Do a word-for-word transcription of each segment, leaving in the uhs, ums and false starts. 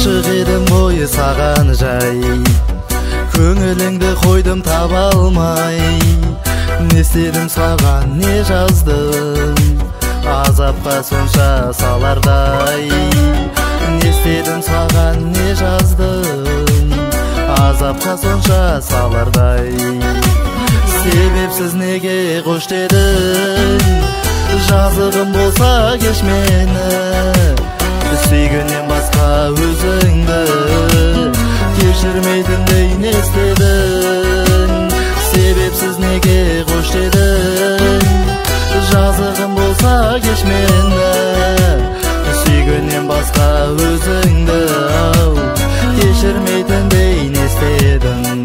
ашык едім ғой саған жай, көңіліңді қойдым таба алмай. Не істедім саған, не жаздым, азапқа сонша салардай. Не істедім саған, не жаздым, азапқа сонша салардай. Себепсіз неге қош дедің, жазығым болса кеш мені. Сүйгеннен басқа өзіңді кешірмейтіндей не істедің. Себепсіз неге қош дедің, жазығым болса кеш мені. Сүйгеннен басқа өзіңді кешірмейтіндей не істедің.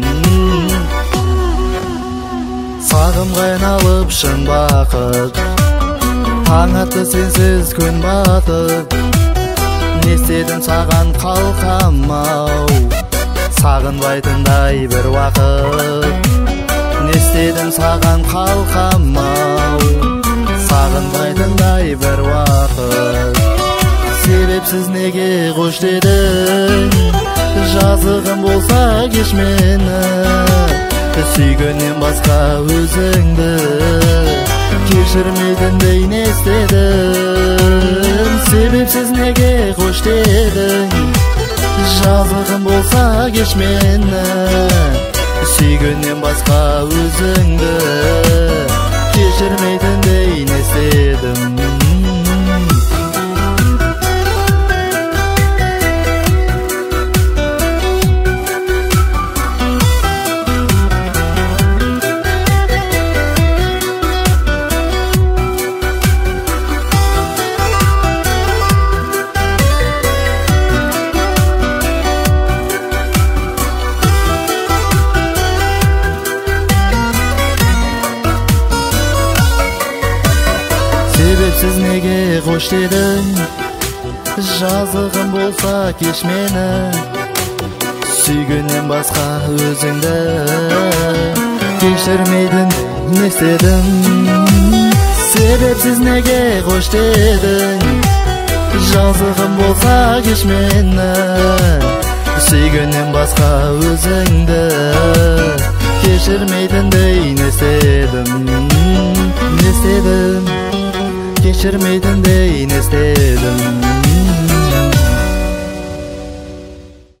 Сағымға айналып шын бақыт, таң атты сенсіз күн батып. Не істедім саған қалқам-ау, сағынбайтындай бір уақыт. Не істедім саған қалқам-ау, сағынбайтындай бір уақыт. Себепсіз неге қош дедің, жазығым болса кеш мені. Сүйгеннен басқа өзіңді кешірмейтіндей не істедің. Себепсіз неге қош дедің, жазығым болса кеш мені. Сүйгеннен басқа өзіңді кешірмейтіндей не істедім. Себепсіз неге қош дедің, жазығым болса кеш мені. Сүйгеннен басқа өзіңді кешірмейтін не істедің. Себепсіз неге қош дедің, жазығым болса кеш мені. Сүйгеннен басқа өзіңді кешірмейтіндей не істедім. Не істедім, кешірмейтіндей не істедім.